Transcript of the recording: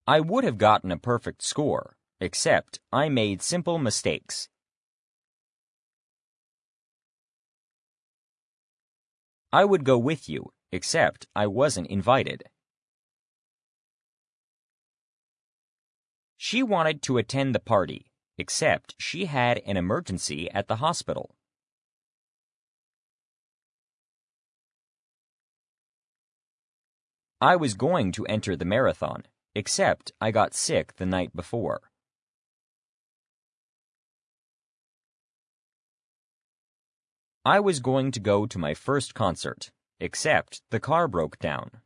I would have gotten a perfect score, except I made simple mistakes. I would go with you, except I wasn't invited. She wanted to attend the party, except she had an emergency at the hospital. I was going to enter the marathon, except I got sick the night before. I was going to go to my first concert, except the car broke down.